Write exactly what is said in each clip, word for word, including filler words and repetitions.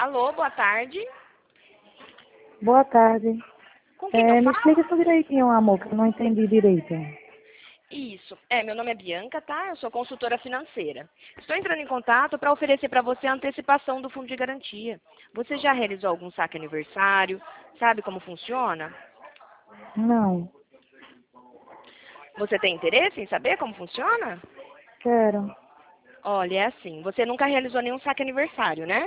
Alô, boa tarde. Boa tarde. Com quem É, eu me falo? explica isso direitinho, amor, que eu não entendi direito. Isso. É, meu nome é Bianca, tá? Eu sou consultora financeira. Estou entrando em contato para oferecer para você a antecipação do fundo de garantia. Você já realizou algum saque aniversário? Sabe como funciona? Não, Você tem interesse em saber como funciona? quero. Olha, é assim, você nunca realizou nenhum saque aniversário, né?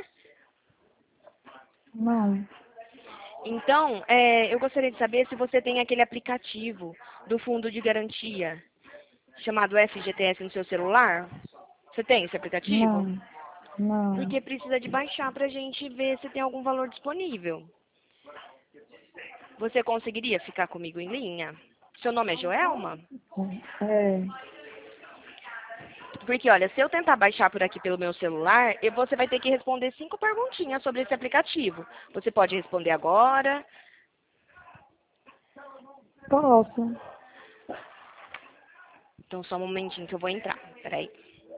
Não, Então, é, eu gostaria de saber se você tem aquele aplicativo do fundo de garantia chamado F G T S no seu celular. Você tem esse aplicativo? não, não. Porque precisa de baixar para a gente ver se tem algum valor disponível. Você conseguiria ficar comigo em linha? Seu nome é Joelma? É, Porque, olha, se eu tentar baixar por aqui pelo meu celular, eu- você vai ter que responder cinco perguntinhas sobre esse aplicativo. Você pode responder agora. posso. Então, só um momentinho que eu vou entrar. Peraí.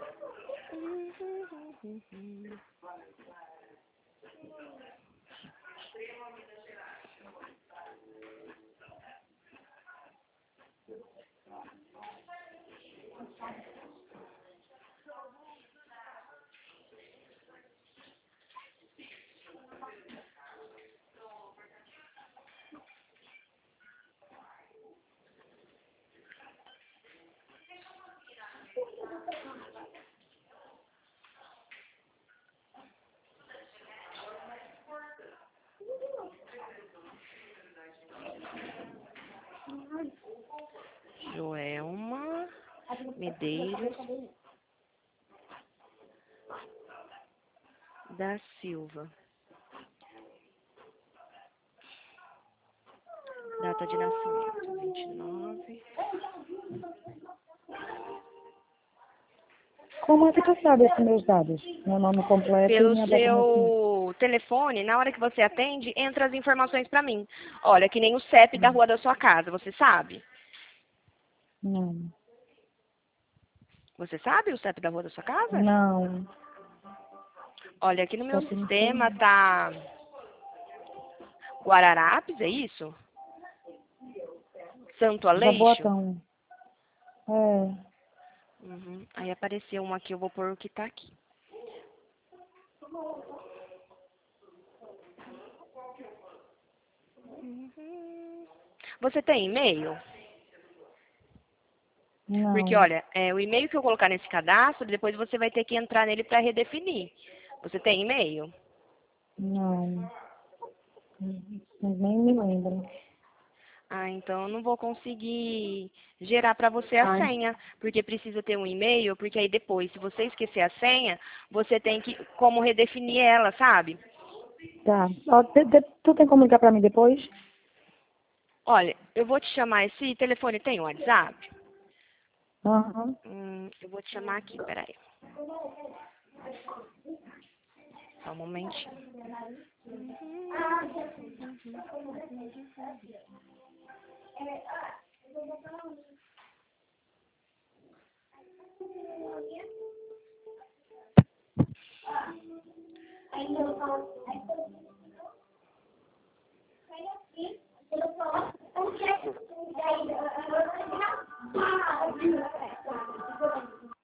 Joelma Medeiros da Silva. Data de nascimento, vinte e nove. Como é que tu sabe esses meus dados? Meu nome completo e Pelo minha data de nascimento. seu telefone, na hora que você atende, entra as informações para mim. Olha, que nem o C E P da rua da sua casa, você sabe? Não, Você sabe o C E P da rua da sua casa? não. Olha, aqui no meu Só que não sei sistema não. tá Guararapes, é isso? Santo Aleixo? Jaboatão. É. Uhum. Aí apareceu um aqui, eu vou pôr o que tá aqui. Uhum. Você tem e-mail? Porque, Não, olha, é, o e-mail que eu colocar nesse cadastro, depois você vai ter que entrar nele para redefinir. Você tem e-mail? não. Nem me lembro. Ah, então eu não vou conseguir gerar para você a Ai, senha, porque precisa ter um e-mail, porque aí depois, se você esquecer a senha, você tem que como redefinir ela, sabe? tá. Ó, te- te- tu tem como ligar pra mim depois? Olha, eu vou te chamar, esse telefone tem WhatsApp? Aham. Hum, eu vou te chamar aqui, peraí. Só um momentinho.